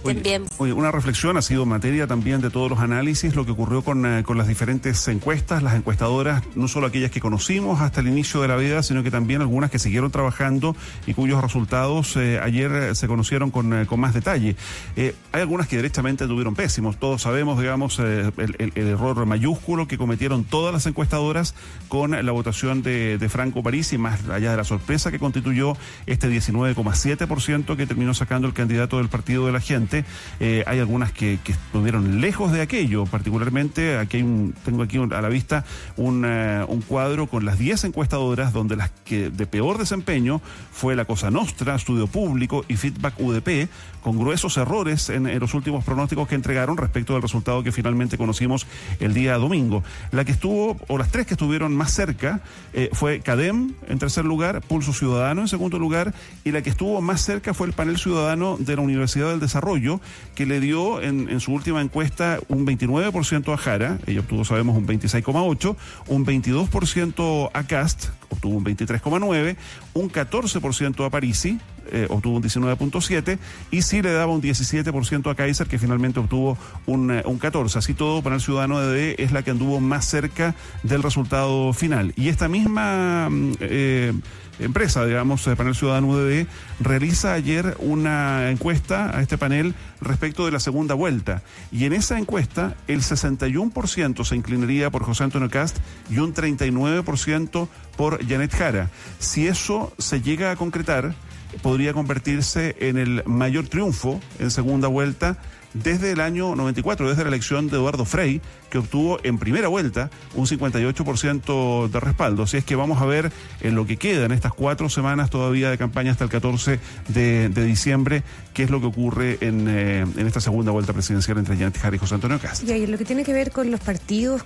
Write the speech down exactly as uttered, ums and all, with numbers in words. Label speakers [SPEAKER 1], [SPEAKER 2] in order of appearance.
[SPEAKER 1] estén
[SPEAKER 2] oye,
[SPEAKER 1] bien.
[SPEAKER 2] Oye, una reflexión, ha sido materia también de todos los análisis, lo que ocurrió con, eh, con las diferentes encuestas, las encuestadoras, no solo aquellas que conocimos hasta el inicio de la vida, sino que también algunas que siguieron trabajando y cuyos resultados eh, ayer eh, se conocieron con, eh, con más detalle. Eh, hay algunas que directamente tuvieron pésimos. Todos sabemos, digamos, eh, el, el, el error mayúsculo que cometieron todas las encuestadoras con la votación de, de Franco Parisi, más allá de la sorpresa que constituyó este diecinueve coma siete por ciento que terminó sacando el candidato del Partido de la Gente. Eh, hay algunas que, que estuvieron lejos de aquello, particularmente aquí hay un, tengo aquí a la vista un, uh, un cuadro con las diez encuestadoras donde las que de peor desempeño fue la Cosa Nostra, Estudio Público y Feedback U D P, con gruesos errores en, en los últimos pronósticos que entregaron respecto del resultado que finalmente conocimos el día domingo. La que estuvo, o las tres que estuvieron más cerca, eh, fue CADEM en tercer lugar, Pulso Ciudadano en segundo lugar, y la que estuvo más cerca fue el Panel Ciudadano de la Universidad del Desarrollo, que le dio en, en su última encuesta un veintinueve por ciento a Jara, ella obtuvo, sabemos, un veintiséis coma ocho por ciento, un veintidós por ciento a Cast, obtuvo un veintitrés coma nueve por ciento, un catorce por ciento a Parisi, eh, obtuvo un diecinueve punto siete por ciento, y sí le daba un diecisiete por ciento a Kaiser, que finalmente obtuvo un, un catorce por ciento. Así todo, Panel Ciudadano de D es la que anduvo más cerca del resultado final. Y esta misma eh, empresa, digamos, Panel Ciudadano U D D, realiza ayer una encuesta a este panel respecto de la segunda vuelta. Y en esa encuesta, el sesenta y uno por ciento se inclinaría por José Antonio Cast y un treinta y nueve por ciento por Janet Jara. Si eso se llega a concretar, podría convertirse en el mayor triunfo en segunda vuelta desde el año noventa y cuatro, desde la elección de Eduardo Frei, que obtuvo en primera vuelta un cincuenta y ocho por ciento de respaldo. Así es que vamos a ver en lo que queda en estas cuatro semanas todavía de campaña hasta el catorce de, de diciembre, qué es lo que ocurre en, eh, en esta segunda vuelta presidencial entre Janet Jara y José Antonio Cast.
[SPEAKER 3] Y ahí lo que tiene que ver con los partidos